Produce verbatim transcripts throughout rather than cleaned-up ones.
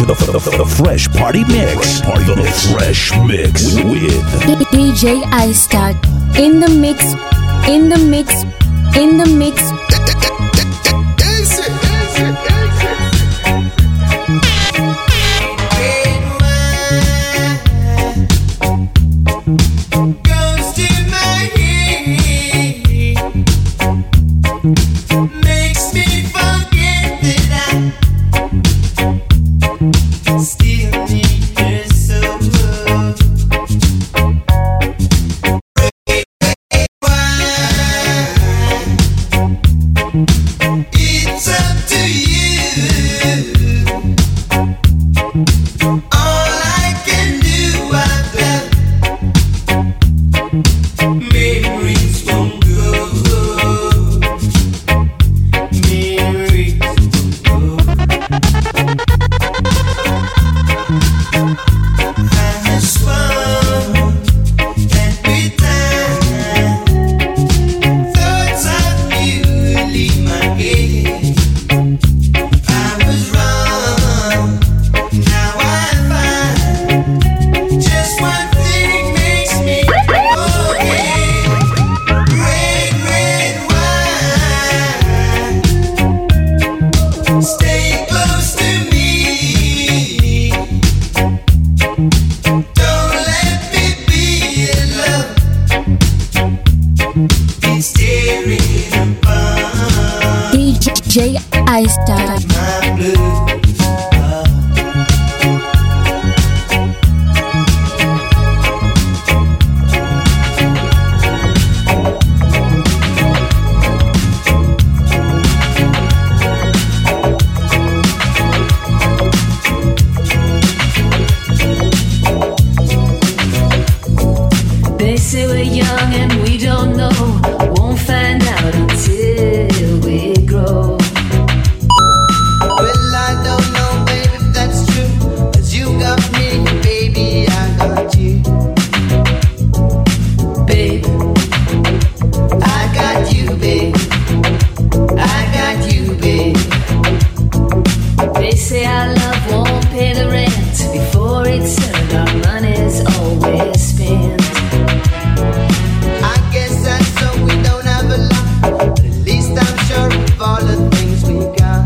the, the, the, the Fresh Party Mix. Party the mix. Fresh Mix with D J iStart in the mix, in the mix, in the mix. D J iStart. They say we're young and we don't know, won't find out until we grow. Well, I don't know, baby, if that's true. 'Cause you got me, baby, I got you. Babe, I got you, babe. I got you, babe. they say our love won't pay the rent before it's earned, our money's always spent. I guess that's so we don't have a lot. But at least I'm sure of all the things we got.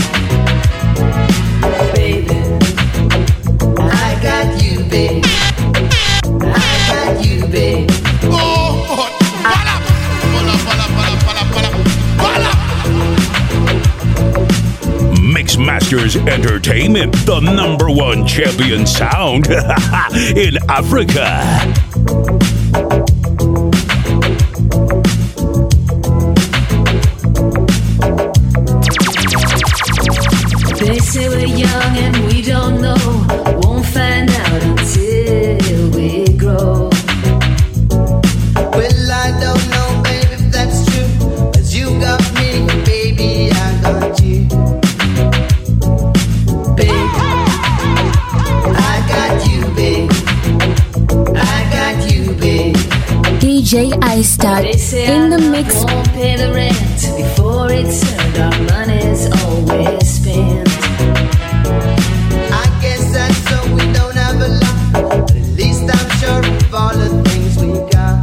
Baby, I got you, babe. I got you, babe. Mix Masters Entertainment, the number one champion sound in Africa. they say we're young and we don't know, won't find out until we grow. Well, I don't know, baby, if that's true. 'Cause you got me, baby, I got you. Babe, I got you, babe. I got you, babe. D J iStart they say in the our love mix. won't pay the rent before it's earned, our money's always spent. I guess that's so we don't have a lot. But at least I'm sure of all the things we got.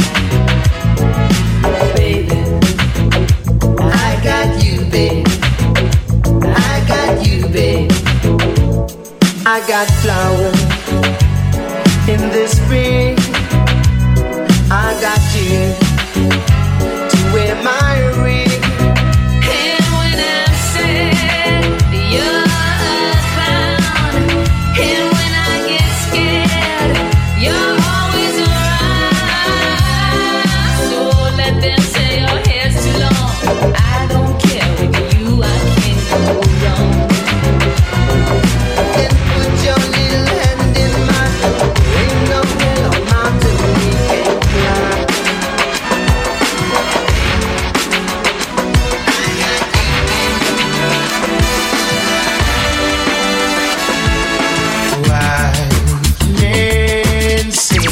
Baby, I got you, babe. I got you, babe. I got flowers in the spring. I got you to wear my ring. and when I'm sad, you're found. And when I get scared, you're always around. So let them say your hair's too long. I don't care, with you I can't go wrong. Then put your little hand in mine. Ain't no hill or mountain we can't climb. Wise men say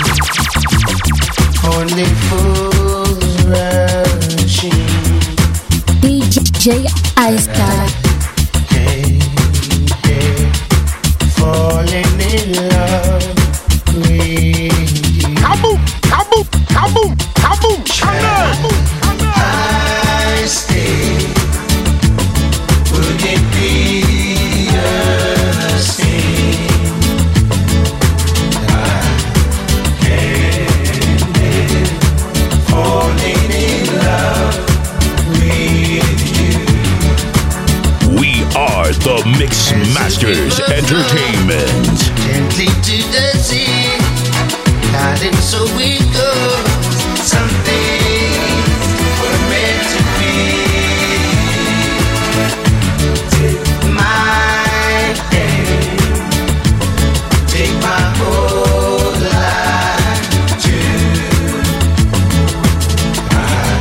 only fools rushing. D J iStart. Hey, hey, Masters Entertainment. Gently to the sea, darling, so we go. Some things were meant to be. Take my hand, take my whole life too. I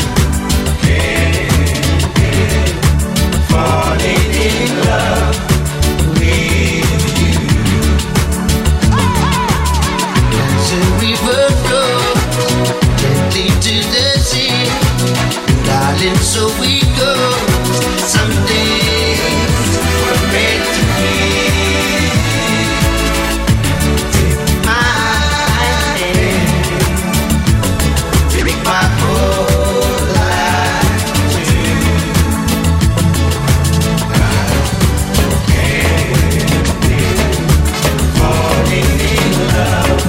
can't get falling in love with you. As a river flows gently to the sea, darling, so we go. Some things were meant to be. Take my hand, take my whole life too. I can't live falling in love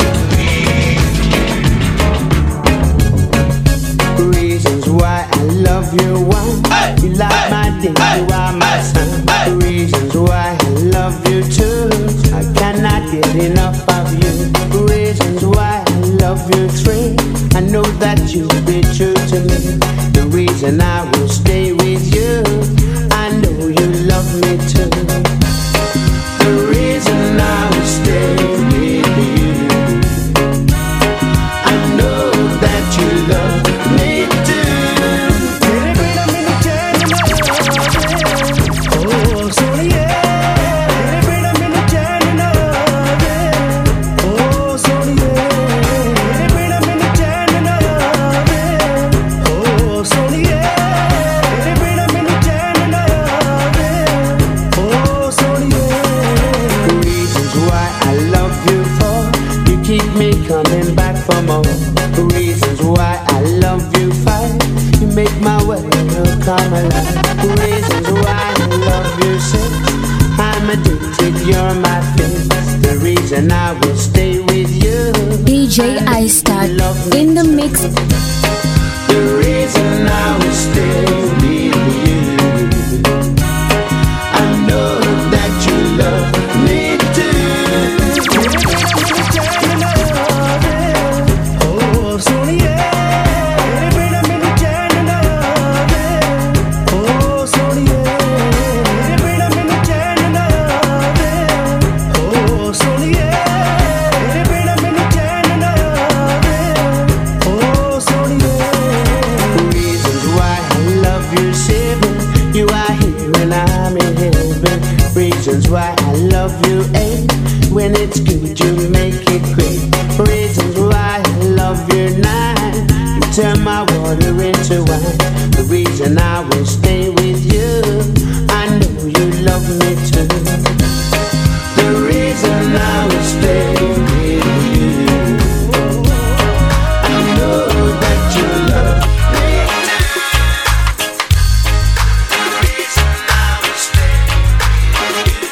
with you. Reasons why I love you, one. You light my day, you are my sun. Reasons why I love you too. I cannot get enough of you. Reasons why I love you three. I know that you'll be true to me. The reason I will stay with you, I know you love me too. The reason I will stay with you, I know that you love me too. Reasons why I love you for, you keep me coming back for more. Reasons why I love you five, you make my world come alive. Reasons why I love you six, I'm addicted, you're my fix. The reason I will stay with you, D J I Star in the mix. the reason I will stay with you, I know that you love me too. Reasons why I love you seven, you are here and I'm in heaven. Reasons why I love you eight, when it's good you make it great. Reasons why I love you nine, you turn my water into wine. The reason I will stay with you, I know you love me too. The reason I will stay with you, I know that you love me too. The reason I will stay with you,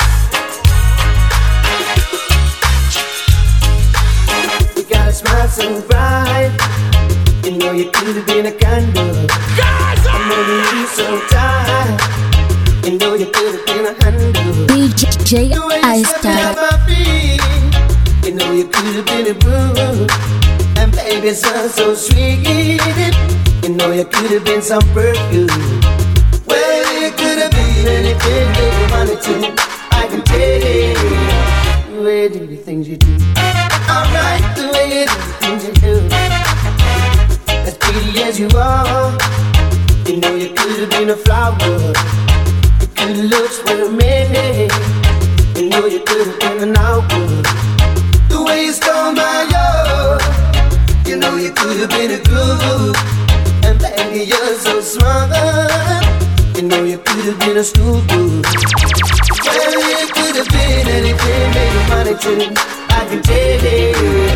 you got a smile so bright, you know you could have been a candle. I'm holding you so tight, you know you could have been a handle. D J The way I you set me Star. on my feet, you know you could have been a boo. And baby, sounds so sweet. You know you could have been some perfume. Well, you could have been anything that you wanted to. I can tell the way you do the things you do. Alright, the way you do the things you do. As pretty as you are, you know you could have been a flower. Your good looks were many. You know you could have been an hour. The way you stole my heart, you know you could have been a groove. And baby, you're so smart. You know you could have been a school boo. Well, you could have been anything that you wanted to. I can tell you.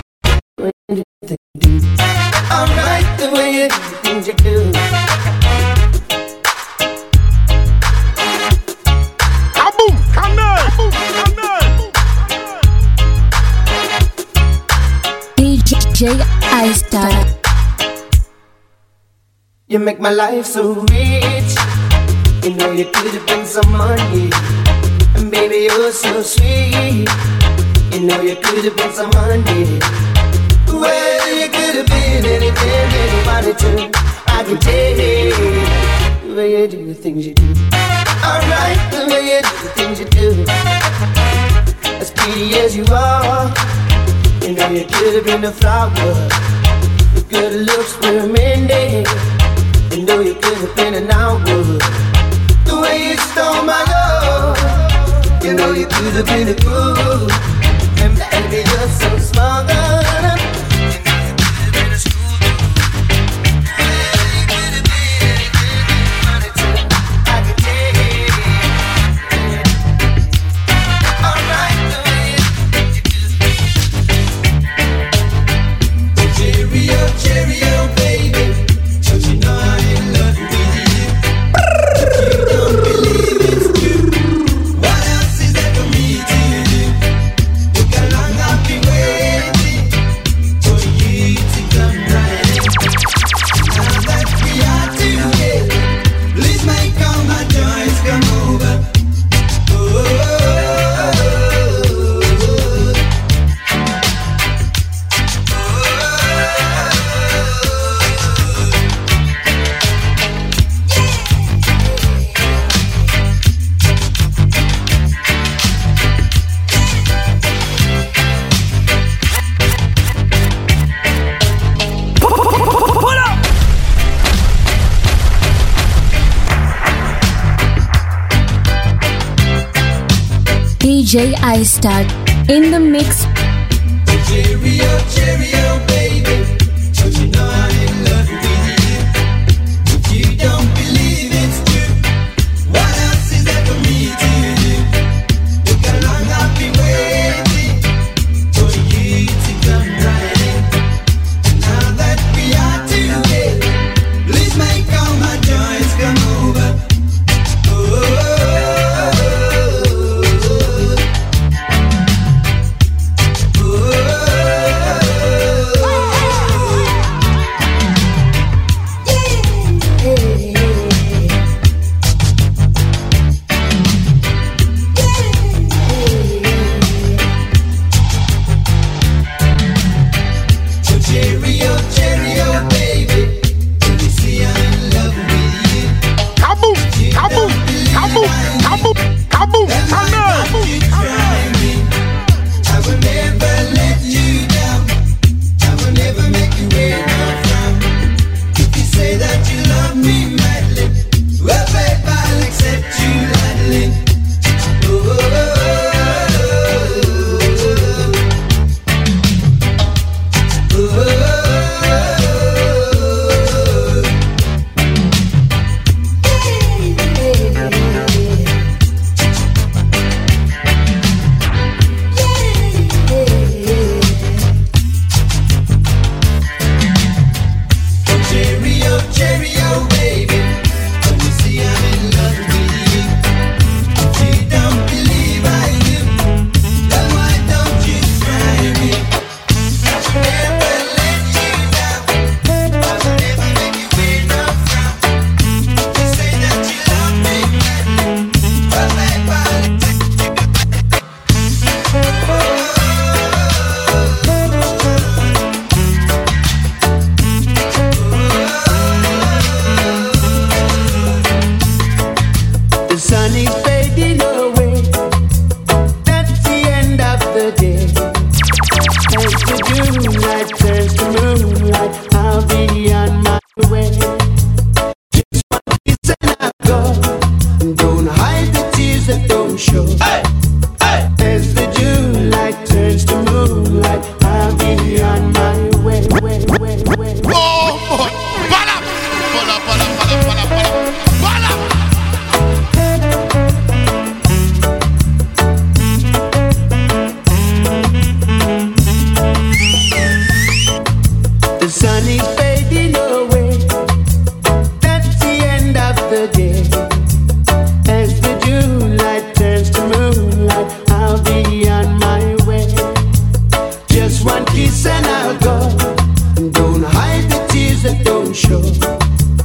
Alright, the way you do the things you do. Kaboom! Canal! Canal! D J I Star. You make my life so rich. You know you could have been some money. Baby, you're so sweet. You know you could have been some honey. Well, you could have been anything that you wanted to. I can tell the way you do the things you do. Alright, the way you do the things you do. As pretty as you are, you know you could have been a flower. Your good looks were mending. You know you could have been an hour. The way you stole my love, you know you could have been a groove. And baby, you're so smart. You know you could have been a school. Well, you could have been anything you wanted to. I can tell you. Alright, the way you do. Cheerio, cheerio, baby. Don't you know I'm in love with you? You don't believe it's true. What else is there for me to do? Look how long I've been waiting for you to come right in. Now that we are together, please make all my joys come over. Oh, oh, D J I-Star in the mix. cheerio, cheerio, baby. Don't you know I'm in love with you? If you don't believe it's true, what else is there for me to do? Look how long I've been waiting for you to come right in. Now that we are together, please make all my joys come over. Oh, oh, cheerio, cheerio, baby. Can you see I'm in love with you? Kaboom! Kaboom! Kaboom! Kaboom! Kaboom! Kaboom! You try me. I will never let you down. I will never make you wait no frown. If you say that you love me madly, well, babe, I'll accept you gladly. Oh, oh, oh, oh, oh, oh. Cheerio, cheerio, baby. Don't you see I'm in love with you? If you don't believe I do, then why don't you try me? I will never let you down. I will never make you wait no frown. If you say that you love me madly, well, babe, I'll accept you. The sun is fading away. That's the end of the day. As the moonlight turns to moonlight, I'll be on my way. Just one kiss and I'll go. Don't hide the tears that don't show. Hey, hey. As the moonlight turns to moonlight, I'll be on my way, way, way, way. Oh, boy. Bala! Bala, bala, bala, bala, bala. Bala! The sun is fading away. That's the end of the day. As the moonlight turns to moonlight, I'll be on my way. Just one kiss and I'll go. Don't hide the tears that don't show.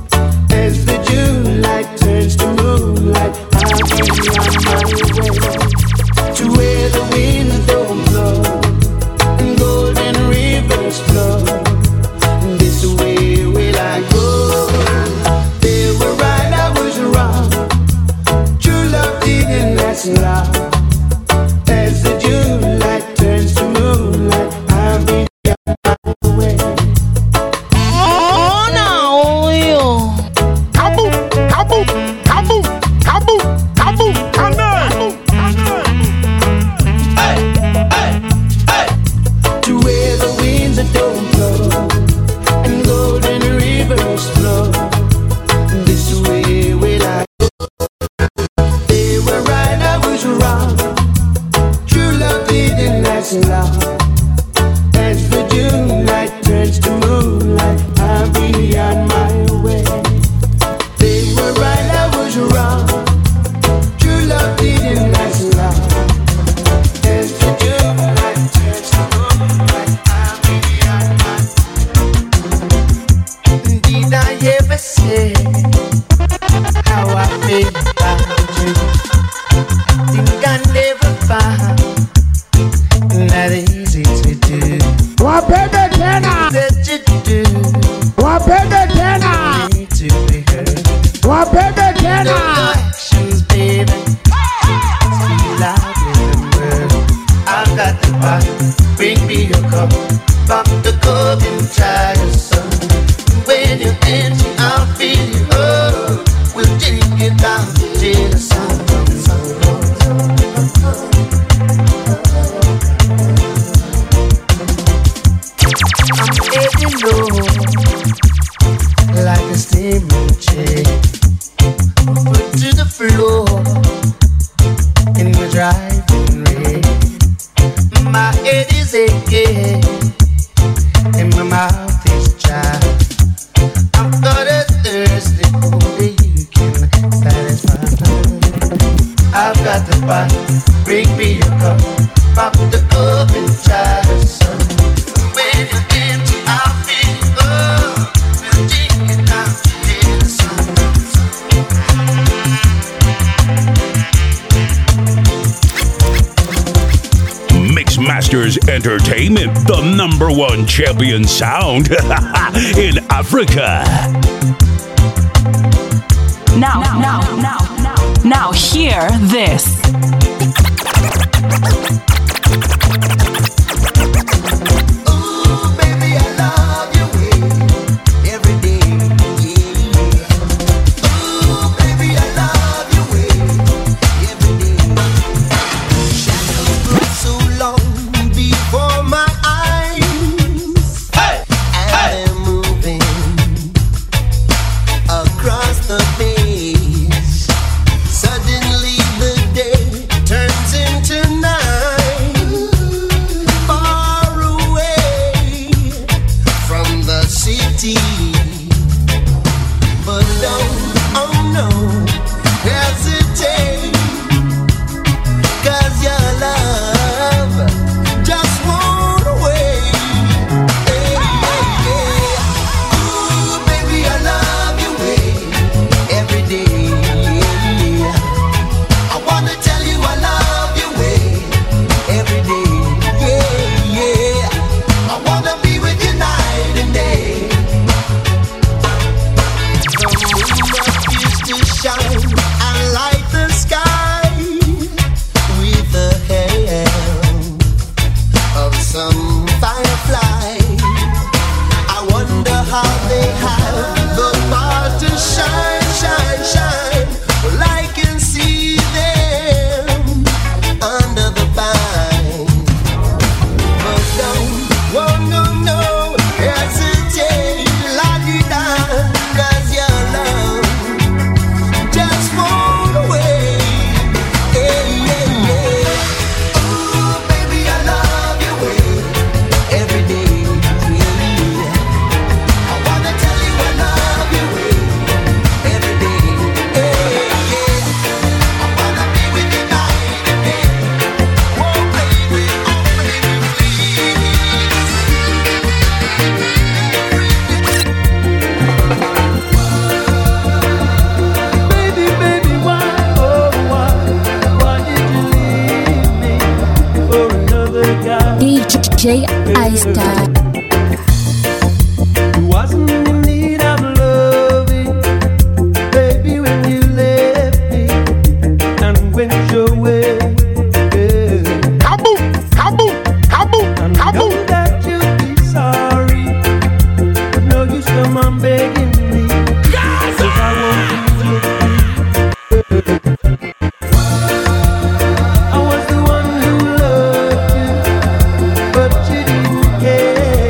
As the moonlight turns to moonlight, I'll be on my way. think about you. Think I never found that easy to do. Wapende tena, That you do wapende tena, need to be heard. wapende No tena. actions, baby. Speak loud in the world. I got the bottle. Bring me a cup. Pop the cork and try your son. When you're empty, I'll fill you up. We'll drink it down till the sun comes up. I'm heading low like a steaming chair. Foot to the floor in the driving rain. My head is aching and my mouth is dry. I've got a thirst that only you can satisfy. I've got the bottle, bring me a cup. Pop the cup and try the sun. When you're empty, I'll fill you up. We'll drink it down till the sun comes up. Mixmasters Entertainment, the number one champion sound in Africa. Now, now, now, now, now, hear this. Ooh, baby, I love your way every day. Yeah. Ooh, baby, I love your way every day. Shadows grow so long before my eyes. Hey, and hey. They're moving across the page. Suddenly the day turns into night. Far away from the city. But don't, oh no, hesitate. Cause your love just won't wait. Hey, hey, hey. Ooh, baby, I love your way every day. Yeah. I wanna tell you I love your way every day. Yeah, yeah. I wanna be with you night and day. The moon appears to shine and light the sky with the help of some firefly. I wonder how they have the power to shine, shine, shine. Well, I can see them under the pine. But don't, oh no, no, hesitate, lock it down. Cause your love just won't away. Yeah, yeah, yeah. Ooh, baby, I love your way every day. Yeah. I wanna tell you I love your way every day. Yeah, yeah. I wanna be with you night and day. Oh, baby, oh, baby, please. Baby, baby, why, oh, why, why did you leave me for another guy? D J I-Star. You wasn't in need of loving, baby, when you left me and went your way. Yeah. Kaboom, kaboom, kaboom, And I know kaboom. that you'll be sorry, but no use come on begging me, 'cause I won't be with you. I was the one who loved you, but you didn't care.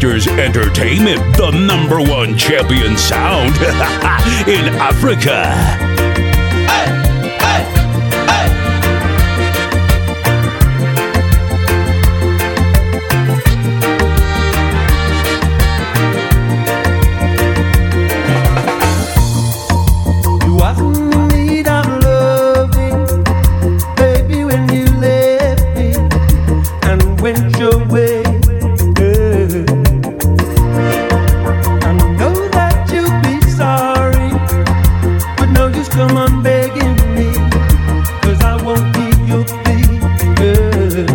Selectors Entertainment, the number one champion sound in Africa. Hey, hey, hey. You wasn't in need of loving, baby, when you left me and went your way. Come on begging me, cause I won't keep your plea, girl.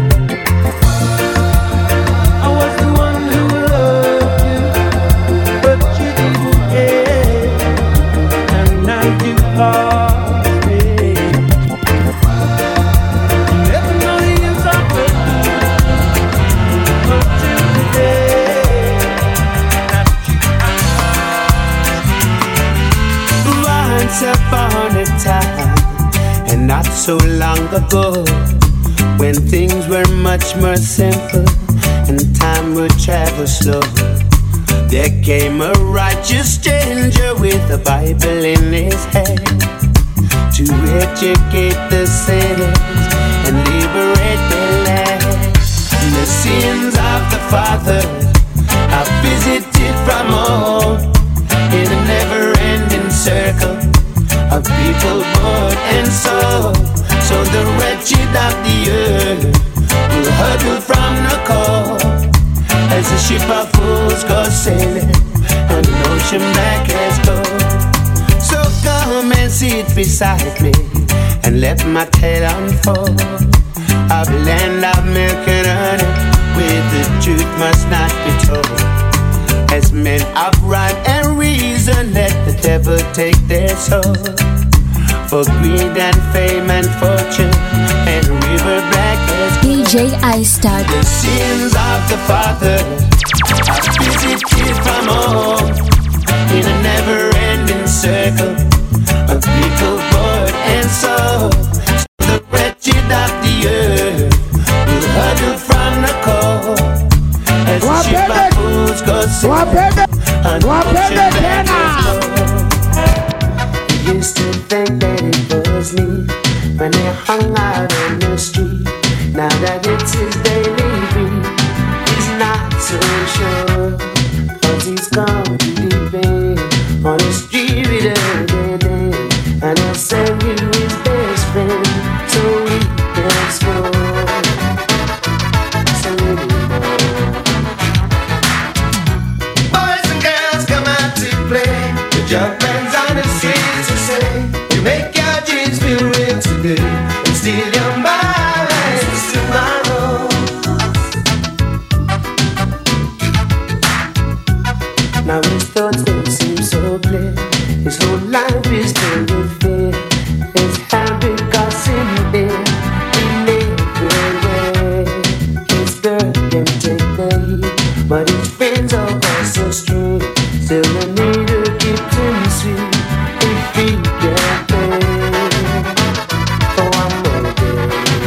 I was the one who loved you, but you didn't care, and now you lost me. You never know the use of it, but till the day that you once upon a time, and not so long ago, when things were much more simple and time would travel slow, there came a righteous stranger with a Bible in his hand to educate the sinners and liberate the land. And the sins of the fathers are visited from all in a never-ending circle of people born and sold. So the wretched of the earth will huddle from the cold as a ship of fools goes sailing and the ocean black as gold. So come and sit beside me and let my tale unfold of a land of milk and honey, where the truth must not be told. As men of rhyme and reason let the devil take their soul, for greed and fame and fortune and river black as D J I-Star. the sins of the father are visited from all in a never-ending circle of people born and sold. The wretched of the earth will huddle from the cold as the ship of fools go sailing on the ocean black as gold. You used to think that it was me when they hung out on the street. Now that it's his daily beat, he's not so sure, cause he's gone too deep in on the street every day, and he'll send you his best friend so he can score. So anymore, boys and girls come out to play. The jump bands on the streets to say, you make your dreams feel real today and steal your minds tomorrow. Now his thoughts don't seem so clear, his whole life is filled with fear. His habit costs him dear in every way. His girl can take the heat, but his friends are all so strict. Still the needle keeps him sweet if he can pay for one more day.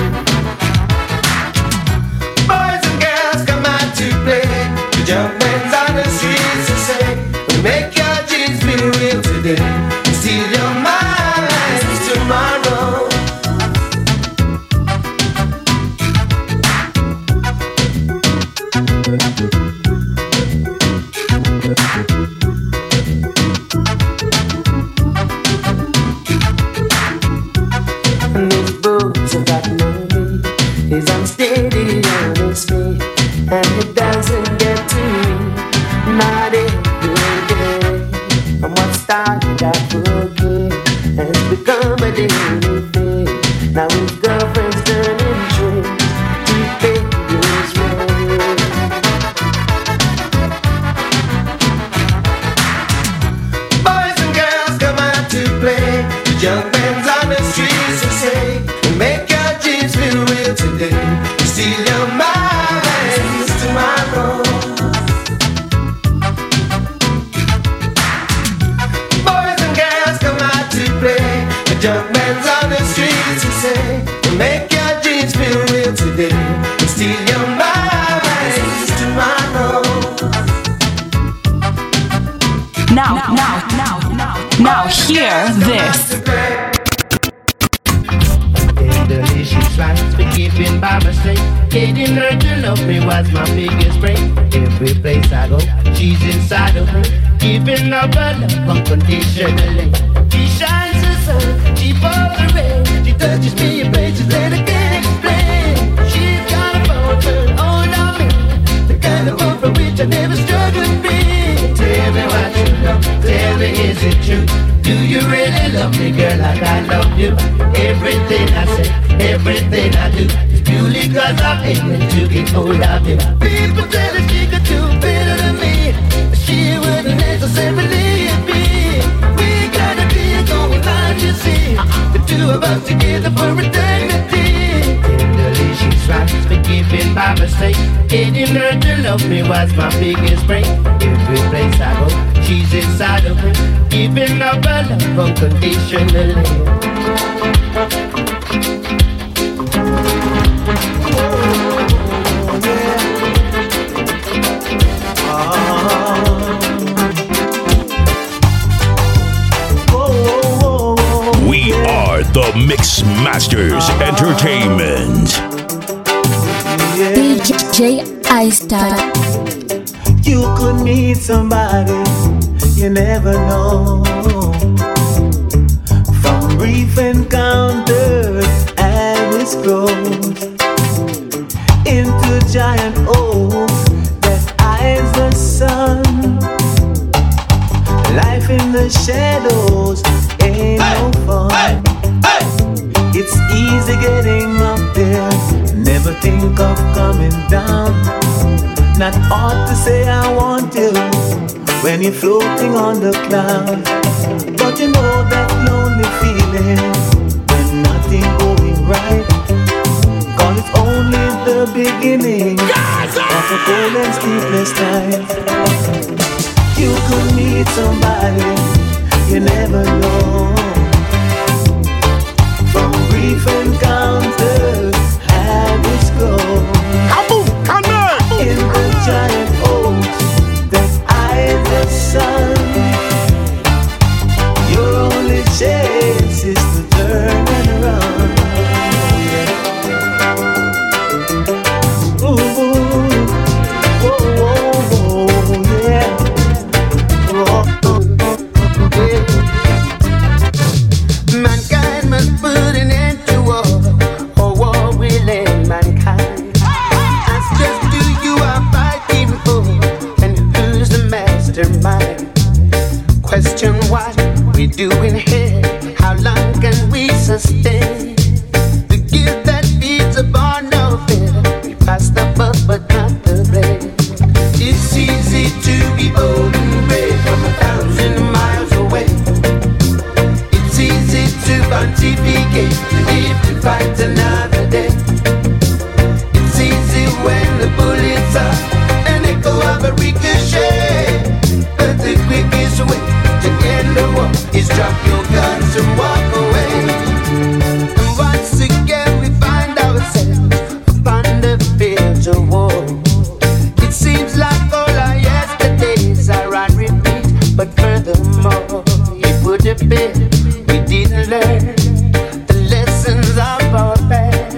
Boys and girls come out to play. The jump bands on the streets to say, we make your dreams feel real today and steal your minds tomorrow. And his boots have got no meat, he's unsteady on his feet, and he doesn't get to eat, not every day. And what started out for good has become a daily thing. Now his girlfriend's turning tricks to pay his rent. Boys and girls come out to play. The junk bands on the streets to say, make your dreams feel real today, steal your minds tomorrow. Boys and girls come out to play. The junk bands on the streets to say, make your dreams feel real today, steal your minds tomorrow. she's right, forgiving by mistake. Getting her to love me was my biggest break. Every place I go, she's inside of me, giving up her love unconditionally. She shines the sun, she pours the rain. She touches me in places that I can't explain. She's got a phone hold on me, the kind of hope for which I never struggled be. Tell me what you know, tell me is it true? Do you really love me, girl, like I love you? Everything I say, everything I do is purely cause I'm able to get hold of you. People tell her she could do better than me, but she wouldn't necessarily be. We gotta be going on, you see, the two of us together for eternity. Tenderly she's right, forgiving by mistake. Getting her to love me was my biggest break. Every place I go, she's inside of me, giving up her love unconditionally. We are the Mix Masters Entertainment. D J I-Star. You could meet somebody you never know. From brief encounters and its growth into giant oaks that eyes the sun. Life in the shadows ain't hey, no fun. Hey, hey. It's easy getting up there, never think of coming down. Not ought to say I want you when you're floating on the clouds. But you know that lonely feeling when nothing going right, cause it's only the beginning yes, of a cold and sleepless night. You could meet somebody you never know. From brief encounters habits grow. In the giant oaks that eyes the sun, your only chance is to turn and run. Ooh, oh, oh, oh, yeah. Mankind must put an end to war, or war will end mankind. Ask just who you are fighting for, and who's the mastermind. Question what we doing here, how long can we sustain? The gift that feeds upon no fear, we pass the buck but not the blame. It's easy to be bold and brave from a thousand miles away. It's easy to pontificate, to live to fight another day. It's easy when the bullets are an echo of a ricochet. But the quickest way to end the war is drop your guns and walk away. And once again we find ourselves upon the fields of war. It seems like all our yesterdays are on repeat, but furthermore, it would appear we didn't learn the lessons of our past.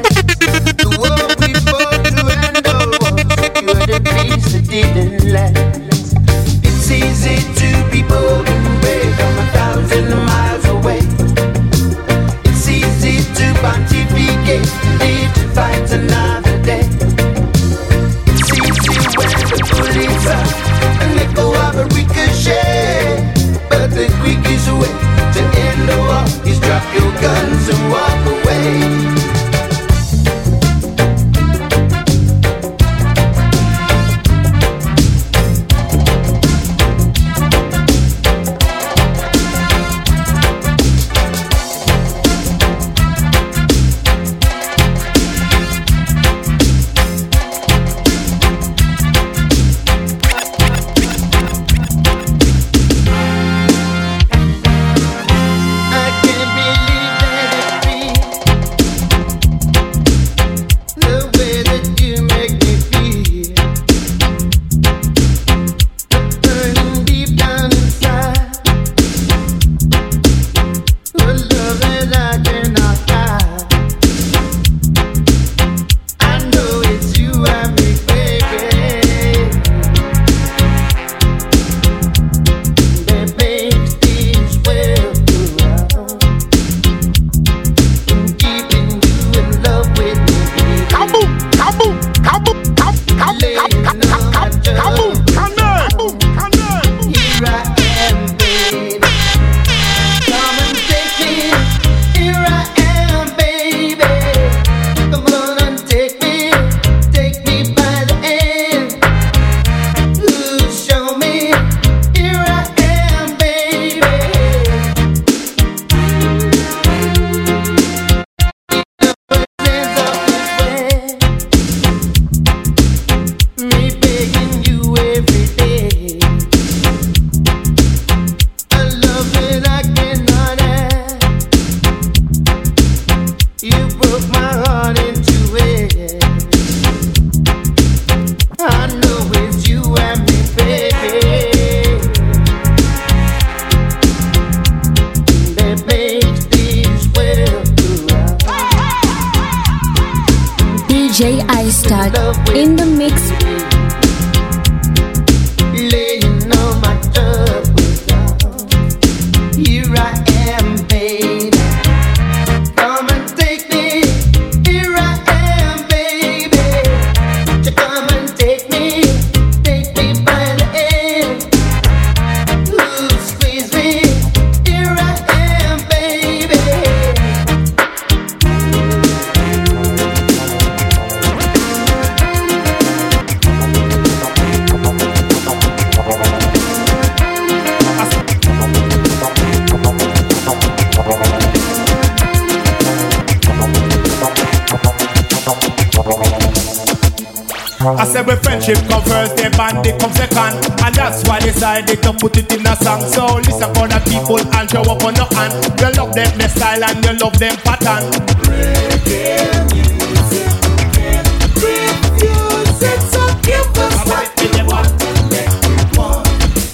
you broke my heart into it. I know it's you and me, baby, that makes this world go round. D J I-Star in the mix. Laying all my troubles down. Here I am, baby. Come and take me. Here I am, baby. You come and take me. Take me by the hand. Ooh, squeeze me. Here I am, baby. I said when friendship come first, then bandit come second. And that's why I decided to put it in a song. So listen for the people and show up on your hand. You love them, their style, and you love them pattern. Reggae music and refuse it, so give us what we want and make it one.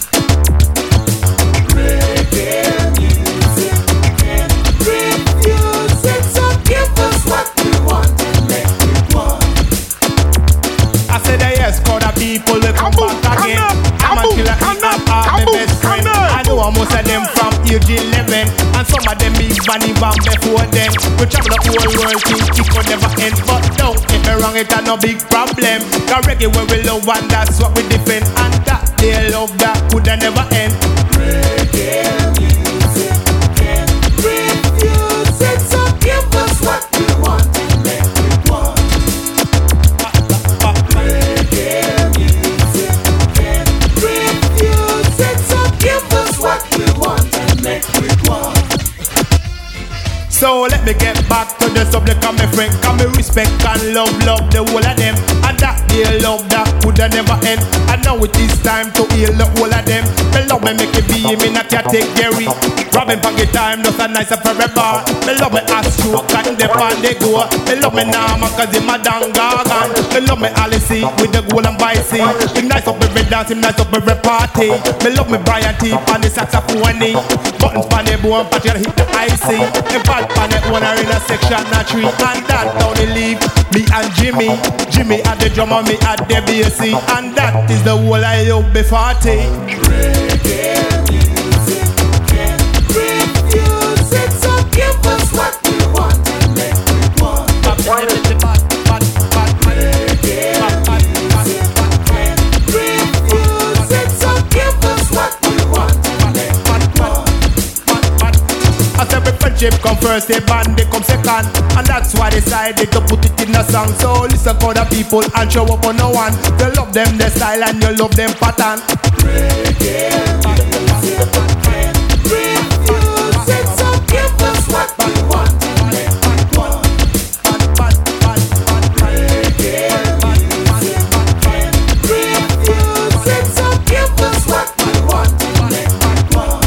Reggae music and refuse it, so give us what we want and make it one. I said the yes, crowd of people will come back again. I'm a killer, I'm my best friend. I know most of them from age eleven, and some of them even even before then. We travel the whole world, think it could never end. But don't get me wrong, it's no big problem. Cause reggae where we love and that's what we defend. And that they love that could never end. Reggae music can refuse it, so give us what we want and make it one. So let me get back to the subject of my friend. Can me respect and love, love the whole of them. And that they love that could never end. And now it is time to heal the whole of them. Me love me make it be me not your take Gary. Robin Paggy time just a nice forever. Me love me ask you and the pan they go. Me love me Nama cause him a dangagan. Me love me Alice with the gold and bicy. Him nice up every dance, him nice up every party. Me love me Brian T on the saxophone. Buttons pan the bone, but you hit the icy. Me bad pan the owner in a section a tree. And that down the leave, me and Jimmy. Jimmy at the drummer, me at the bassy. And that is the whole I love before tea. Reggae music can refuse it, so give us what we want and make it one. Reggae music can refuse it, so give us what we want and make it one. I said when friendship come first, a band they come second. And that's why I decided to put it in a song. So listen for the people and show up on no one. You love them their style and you love them pattern. Reggae music can refuse it, so give us what we want and make it one. Reggae music can refuse it, so give us what we want and make it one.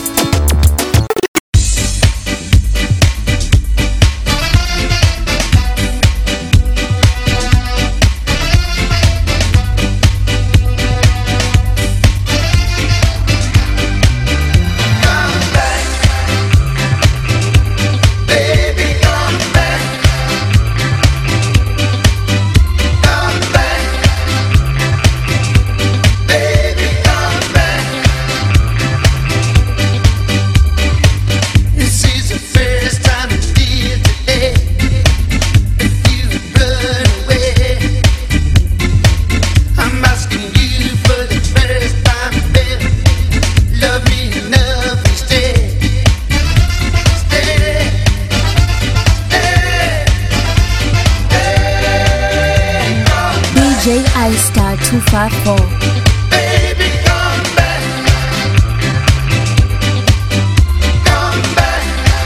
I-Star two five four. Baby, come back. Come back.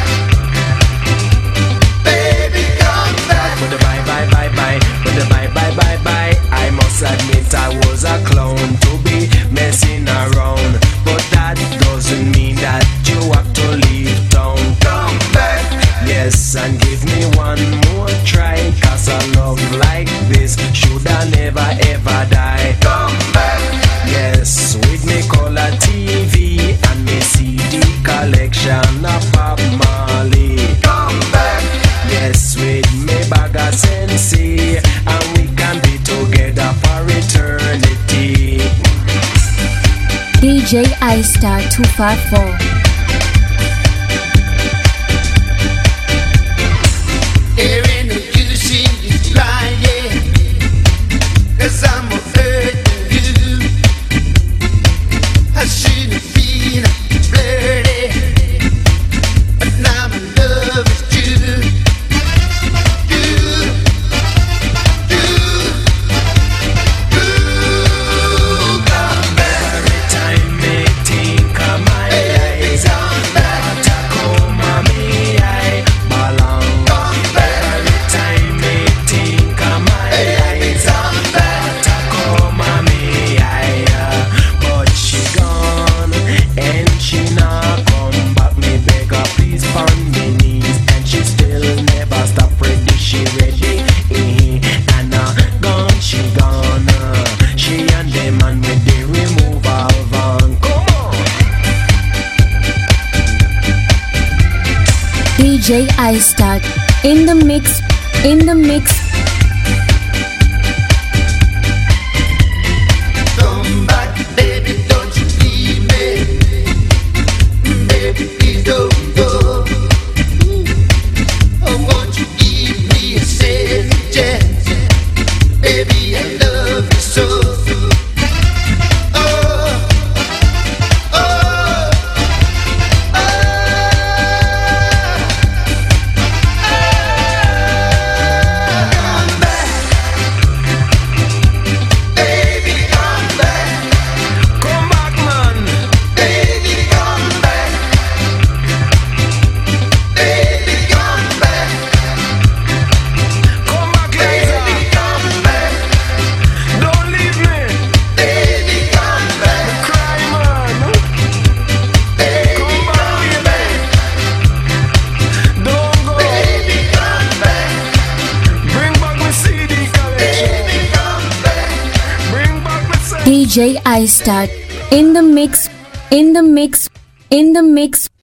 Baby, come back. With the bye, bye, bye, bye. With the bye, bye, bye, bye. I must admit I was a clown to be messing around. But that doesn't mean that you have to leave town. Come back. Yes, and give me one J I Star two five four. There ain't no use in you crying, 'cause I'm hurt you. I shouldn't feel flirty, but now my love is true. D J I Star in the mix, in the mix. Come back, baby, don't you leave me. Baby, please don't go. Oh, won't you give me a second chance? Baby, I love you so. D J I Star in the mix, in the mix, in the mix.